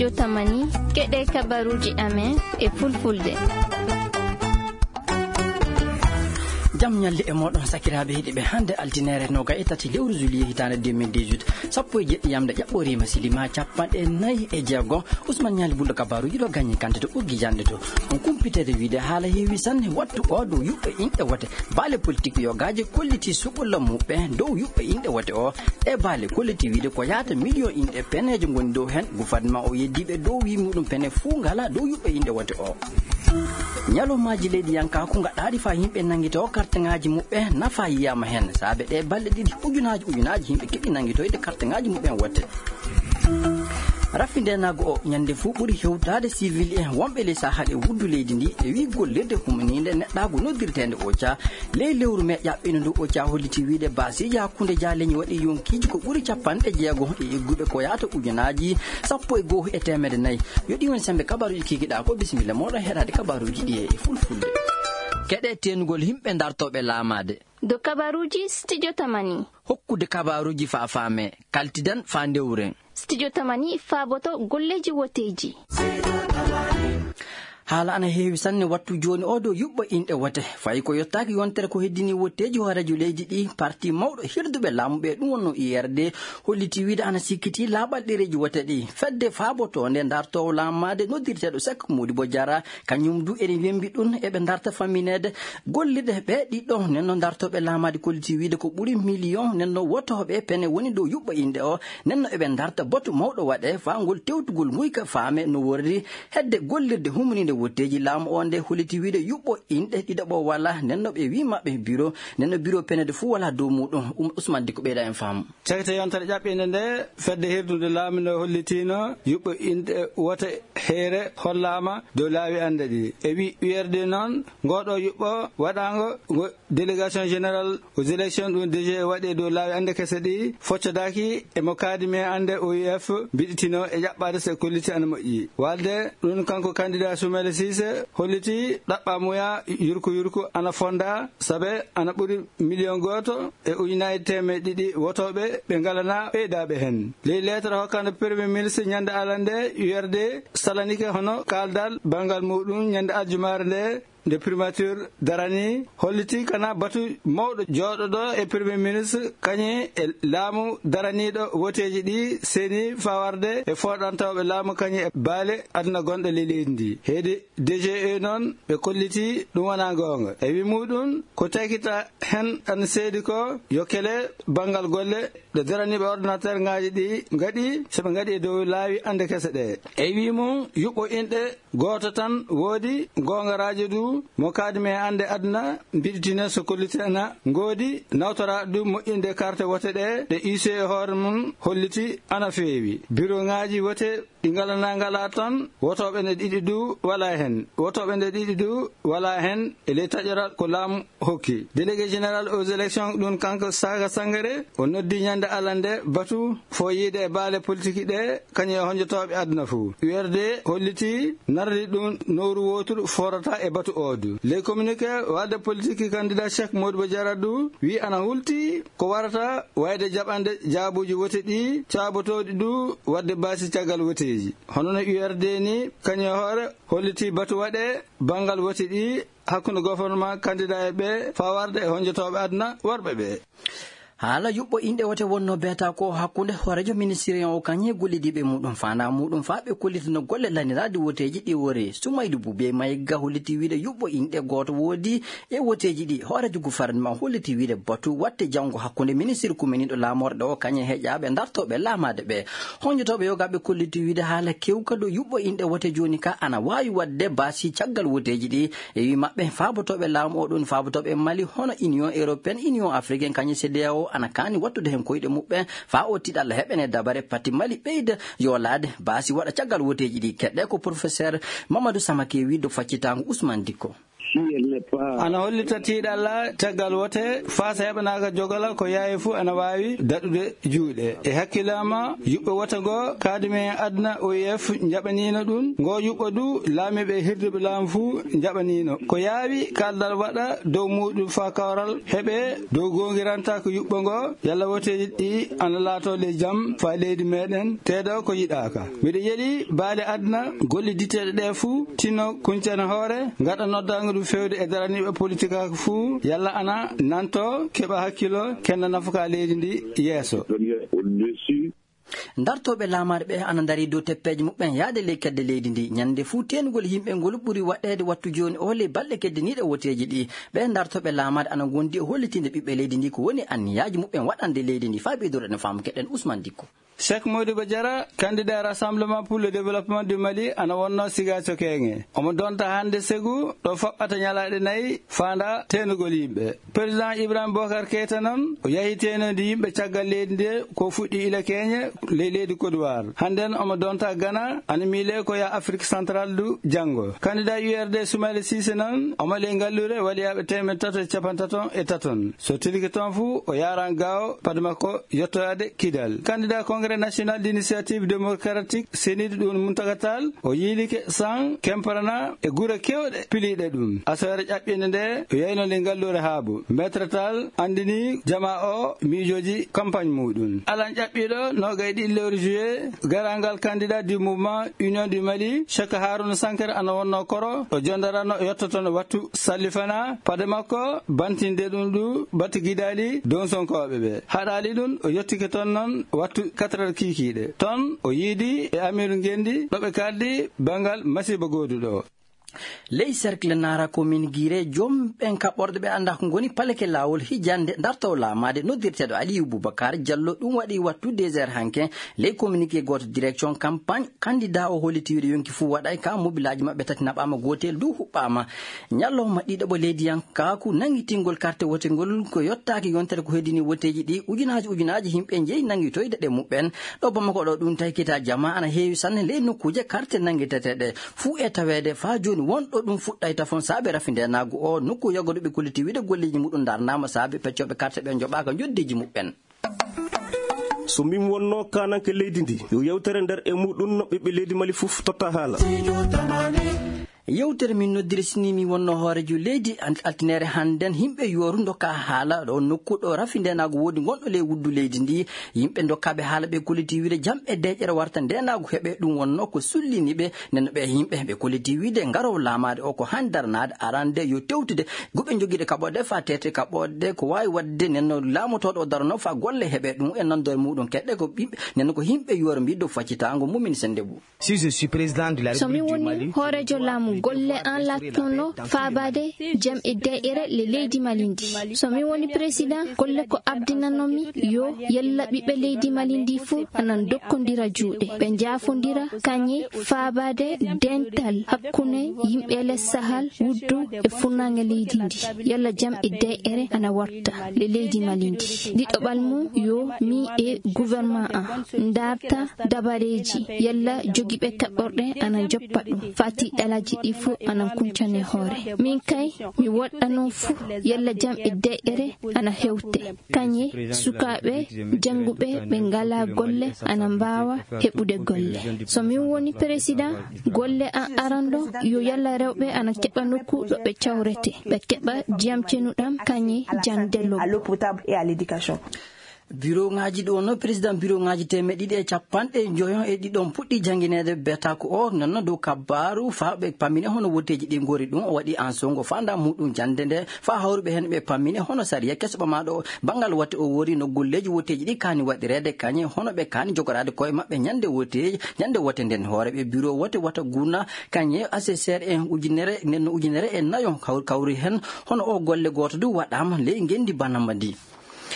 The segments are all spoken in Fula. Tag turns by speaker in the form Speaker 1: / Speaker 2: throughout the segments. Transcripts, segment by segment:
Speaker 1: studio Tamani keɗe kabaruji amen e fulfulde.
Speaker 2: Jam nyalde e modon sakiraabe hedibe hande altinere noga etati lewru juillet hitande 2018 sappo e jeddi yamde jabbori masilima cappande nayi e jeego Ousmane Nyali buldo kabaru yido gagni kante to oggi jande to on kumpitede wiide haala heewi sanne wattu o do yubbe inde wote baale politique yo gaaje kolliti sukulla mubbe dow yubbe inde wote o e baale kolliti wiide ko yaata million inde peneje ngoni dow hen gouvernement o yeddibe dow wi mudum pene fu ngala dow yubbe inde wote o nyalomaji leydi yanka ko gaddaadi fa yimbe nangito kartangaaji mubbe nafa yiyama hen saabe de balde didi ujunaji yimbe kidi nangitoyde kartangaaji mubbe wotte rafinde nago o nyande fu buri hewtade civil en wombe le sahade wuddu leydi ndi e wi gollede humaninde neddago noddirtende o cia ley lewru me yabbino ndu o cia holliti wiide basiji hakkunde jaleñi wadi yonkiji ko buri cappande jeego e gube ko yaata ujunaji sappo e goho e temede nayi yodi won sembe kabaruji kikida ko bismillah modo heɗade kabaruji di e fulfulde kede tengol himbe dartobe laamade
Speaker 1: do kabaruji studio Tamani
Speaker 2: hokkude kabaruji fa faame kaltidan fa ndewren
Speaker 1: studio Tamani faaboto golleji woteji
Speaker 2: haala ana heewi sanne wattu joni odo yubba inde wote fay ko yottaaki yontere ko heddini wotteji horeju leydi di parti mawdo hirdube laambe dum wonno IRD holliti wiide ana sikkiti laabal dereji wote di fedde faaboto nde darto laamade noddirtedo sak Modibo Diarra kanyum du eden wembi dun e be darta faminede gollide be diddo nenno dartobe laamade kolliti wiide ko buri million nenno wotobe pene woni do yubba inde o nenno e be darta botu mawdo wade faangol tewtugol muyka faame no wordi hedde gollirde humninde wotteji laam onde holiti wiide yubbo inde didabo wala nenno be wi mabbe bureau penede fu wala do mudum Ousmane Diko beeda en fam
Speaker 3: cagte yontare jabbinde nde fedde hirdude laamino hollitino yubbo inde wote heere hollama do laawi ande di e wi URD non godo yubbo wadango délégation générale aux élections dum DG wade do laawi ande kesedi foccodaki e mo kaadi me ande OUF biditino e jabbade se kolliti an moƴƴi walde dun kanko candidat Soumele Cissé holliti dabba moya yurko ana fonda sabe ana buri million goto e ujunaji temedidi wotobe be galana beedabe hen le lettre hokkande premier ministre nyande alande URD salanike hono kaldal bangal mudum nyande aljumare de primature darani holliti kana batu mawdo jododo e premier ministre kanye e laamu daranido woteji di seni fawarde e fodantawbe laamu kanye e baale aduna gondo lelindi hede DGE non be kolliti dum wana gonga e wi mudun ko takita hen an seedi ko yokele bangal golle de daranibe ordinateur ngaaji di ngadi sebe ngadi do laawi ande kesede e wi mum yubbo inde goto tan wodi gonga radio du mo kadme ande aduna biditine so kollitena ngodi nawtora dum mo inde carte wote de IC hormon holliti ana feewi bureau ngaaji wote dingalana ngala ton wotobe ne didi du wala hen ele tajara ko lam hokki délégué général aux élections dun kanko Saga Sangare o noddi nyande alande batu fo yide baale politique de kany honjotobe aduna fu URD holliti narri dun noru wotur forata e batu odu les communiqués walde politique candidat Cheikh Modibo Diarra du wi ana hulti ko warata wayde jabande jaabuji wote di caabotodi du wadde basi tagal woteji hono URD ni kanyo hore holliti batu wade bangal wote di hakkunde gouvernement candidat be fawarde e honjotobe aduna worbe be
Speaker 2: hala yubbo inde wote wonno beta ko hakkunde horejo ministre o kanye gollidibe mudum fana mudum faabe kollitino golle lanirade woteji di wore sumaydu bube mayga holliti wiide yubbo inde goto wodi e woteji di horejo gouvernement holliti wiide batu watte jango hakkunde ministre kumenido lamorde o kanye hejaabe dartobe laamade be honjotobe yogabe kolliti wiide hala kewkado yubbo inde wote joni ka ana wawi wadde basi caggal woteji di e wi mabbe faabotobe laam o don faabotobe Mali hono Union Européenne Union Africaine kanye CEDEAO ana kani wattude hen koyde mubbe fa o tidalla hebene dabare pati Mali beyda yolade basi wada caggal woteji di kedde ko professeur Mamadou Samake wi do faccitango Ousmane Diko
Speaker 3: ana hollita tiiɗalla caggal wote faasa heɓanaaka jogala ko yaawi fuu ana waawi daɗude juuɗe e hakkillama yuɓɓe wota goo kaadime adna OIF jaɓaniino ɗum ngo yuɓɓo du laamiɓe hirduɓe laamu fuu jaɓaniino ko yaawi kaldal waɗa dow muɗum fa kawral heɓe dow gongiranta ko yuɓɓo ngo yalla woteji ɗi ana laatole jaam fa leydi meɗen teeɗo ko yiɗaka mbiɗa yeeɗi baali adna golliditeɗe ɗe fuu tinno kuncana hoore gaɗa noddago ɗum fewde e daraniɓe politique ako fuu yalla ana nanto keɓa hakkilo kenna nafaka leydi ndi yeeso
Speaker 2: dartoɓe laamaɗe ɓe ana dari dow teppeje muɓɓen yaade ley kedde leydi ndi ñande fuu tengol yimɓe ngol ɓuuri waɗede wattu joni o ley balɗe keddeniɗe woteji ɗi ɓe dartoɓe laamaɗe ana gondi e hollitinde ɓiɓɓe leydi ndi ko woni anniyaji muɓɓen waɗande leydi ndi fa ɓeydoɗen faamu keɗen Ousmane Dicko.
Speaker 3: Cheikh Modibo Diarra candidat Rassemblement pour le développement du Mali ana wonno Sigathio Kenge omo donta hande Ségou ɗo faɓɓata ñalaɗe 4 fanda tenugol yimɓe président Ibrahima Bocar Keita noon o yahi tenode yimɓe caggal leydi nde ko fuɗɗi ila keñe leydi Côte d'Ivoire handen omo donta Ghana ana miile ko ya Afrique centrale du janggo candidat URD Soumaïla Cissé noon omo le ngallure waɗiyaɓe 353 so tiriki toon fuu o yaran gawo pade makko yettoyade Kidal candidat Congrès national d'initiative démocratique Séniɗo ɗum Mountaga Tall o yiilike san kemparana e guure kewɗe piliɗe ɗum asore ƴaɓɓinde nde o yeyno le ngallure haabu maître Tall andini jama o miijoji campagne muɗum alan ƴaɓɓiɗo nogay ɗi lewru juillet garangal candidat du mouvement Union du Mali Cheikh Harouna Sankara ana wonno koro o jondarano o yettotono wattu sallifana pade makko bantinde ɗum ɗu batti guidali don sonkoɓe ɓe haɗali ɗum o yettike toon noon wattu 4 kikiɗe toon o yiidi e amiru ngendi ɗoɓe kaldi bangal masiba goduɗo ley cercle nara commune Guiré jomɓen kaɓɓorɗe ɓe anda ko goni paleke lawol hijande dartaw lamade noddirteɗo Aliou Boubacar Diallo ɗum waɗi wattu désert hanke ley communiqué goto direction campagne candidat o holliti wiide yonki fuu waɗay ka mobilaji mabɓe tati naɓama gotel du huɓɓama ñallowma ɗiɗaɓo leydiyankaku nanguitingol carte wotengol ko yottaki yontere ko heddini woteji ɗi ujunaji himɓe jeeyi nanguitoyde ɗe muɓɓen ɗo bamako ɗo ɗum taykita jama ana heewi sanne ley nokkuje carte nanguiteteɗe fuu e tawede fa joni wonɗo ɗum fuɗɗay tafon saabe rafinde nagu o nokku yagoɗoɓe kolliti wiide golleji muɗum darnama saabe peccoɓe carte ɓe joɓaka joddeji muɓɓen
Speaker 4: so min wonno kananke leydi ndi yo yewtere nder e muɗum no ɓiɓɓe leydi Mali fof totta haala
Speaker 2: yewtere min noddiri sinimi wonno hoorejo leydi altinere handen himɓe yoru dokka haala ɗo nokkuɗo rafindenago woodi gonɗo ley wuddu leydi ndi yimɓe dokkaɓe haala ɓe kolliti wiide jamɓe deƴƴere warta ndenago heɓe ɗum wonno ko sulliniɓe nenno ɓe yimɓe ɓe kolliti wiide garow lamade o ko handarnade arande yo tewtude goɓe joguiɗe kaɓoɗe fa tete kaɓoɗe ko wawi wadde nenno laamotoɗo o darano fa golle heɓe ɗum e nandore muɗum keɗɗe ko ɓiɓɓe nenno ko yimɓe yoro mbiɗo faccitago mumin sendebou
Speaker 5: si je suis président de la République du Mali hoorejo laamu golle an lattono faabade jam'e de'ere le leydi Malindi somi woni président golle ko abdinanomi yo yalla ɓiɓɓe leydi Malindi fuu anan dokkodira juuɗe ɓe jaafodira kañe faabade dental hakkune yimɓe les Sahel wuddu e funnaange leydi ndi yalla jam'e de'ere ana warta le leydi Malindi ɗiɗoɓal mum yo mi e gouvernement an darta dabareji yalla jogiɓe kaɓɓorɗe ana joppa ɗum fati ɗalaji ɗi fuu anan kuncane hoore min kay mi woɗɗano fuu yalla jamɓe de'ere ana hewte kañe sukaɓe janguɓe ɓe ngala golle ana mbawa heɓude golle so min woni président golle an arando yo yalla rewɓe ana keɓa nokku ɗo ɓe cawrete ɓe keɓa jiyam cenuɗam kañe jangde à l'eau potable et à l'éducation.
Speaker 2: bureau ngaji ɗo no président bureau ngaji 150 puɗɗi janginede betako o nonno dow kabaru fa ɓe pammine hono woteji ɗi gori ɗum o waɗi en songo fanda muɗum jande nde fa hawruɓe hen ɓe pammine hono sariya kesoɓama ɗo bangal watte o wori no golleji woteji ɗi kani waɗirede kañe hono ɓe kani jogorade koye mabɓe ñande wote nden hooreɓe bureau wote wata gurna kañe assesseur en ujunere e nayo kawri hen hono o golle goto du waɗama ley gendi banamba ndi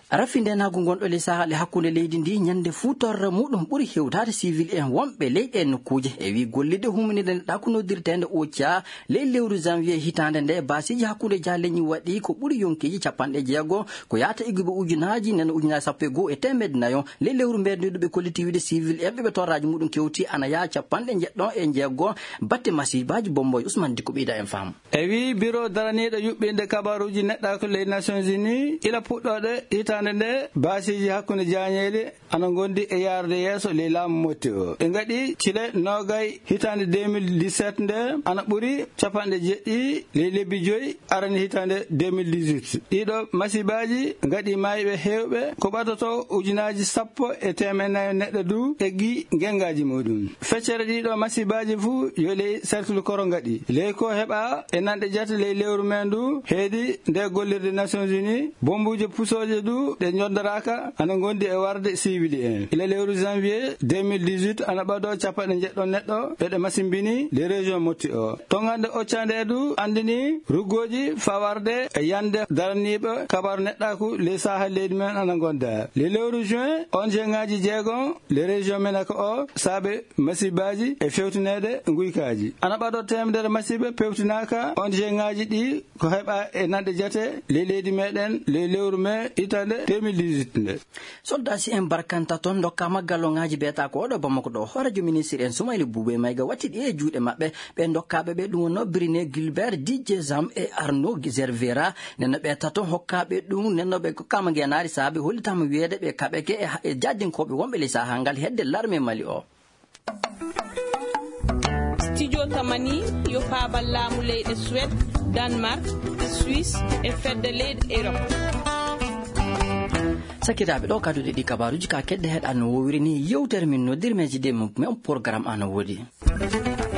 Speaker 2: rafinde nago gonɗo le sahale hakkunde leydi ndi nyande futorre muɗum ɓuri hewtade civil en wonɓe leyɗe nokkuje e wi gollide humnide neɗɗa ko noddirtede occa ley lewru janvier hitande nde basiji hakkunde jaleñi waɗi ko ɓuri yonkiji 60 ko yata igguɓe ujunaji nen ujunaji 11 e temedde nayo ley lewru mberniɗuɓe collectivité civil en ɓeɓe torraji muɗum kewti ana ya 16 batte masibaji bomboy Ousmane Dikko ɓeyda en faamu
Speaker 3: e wi bureau daraniɗo yuɓɓinde kabaruji neɗɗa ko ley Nations Unies ila puɗɗode hitande nde basiji hakkunde jañeli ana gondi e yarde yeeso ley laamu motti o ɓe gaɗi cile nogay hitande 2017 nde ana ɓuuri 70 ley lebbi 5 arani hitande 2018 ɗiɗo masibaji gaɗi mayiɓe hewɓe ko ɓatoto ujunaji 10 e temedde neɗɗo du eggi gengaji muɗum feccere ɗiɗo masibaji fuu yo ley cercle koro gaɗi ley ko heɓa e nanɗe jate ley lewru men du heedi nde gollirde Nations Unies bombuje pusoje du ɗe joddaraka ana gondi e warde civili en ila lewru janvier 2018 ana ɓaɗo 90 neɗɗo ɓeɗe masimbini les régions motti o tongande occande du andini ruggoji fawarde e yande daraniɓe kabaru neɗɗaku les sahel leydi men ana gonda le lewru juin on jengaji 6 les régions men ko o saabe masibaji e fewtinede guykaji ana ɓaɗo temedere masibe pewtinaka on jengaji ɗi ko heɓa e nanɗe jate le leydi meɗen le lewru me itande 2018 nde
Speaker 2: soldasi en barkanta ton dokkama gallongaji beta ko oɗo Bamako ɗo horejo ministre en Soumaïla Boubé Maïga wattiɗi e juuɗe mabɓe ɓe dokkaɓe ɓe ɗum wonno Briné Gilbert Didier Zam e Arnaud Zervera nenno ɓe taton hokkaɓe ɗum nenno ɓe kokkama ngenari saabi hollitama wiyede ɓe kaɓeke e jajjinkoɓe wonɓe ley saha ngal hedde l'armée Mali o
Speaker 6: studio tamani yo faabal laamu leyɗe Suède Danemark Suisse e fedde leyɗe Europe
Speaker 2: sakiraɓe ɗo kaduɗe ɗi kabaruji ka kedde heɗa no wowiri ni yewtere min noddirmeji ɗe men programme ana woodi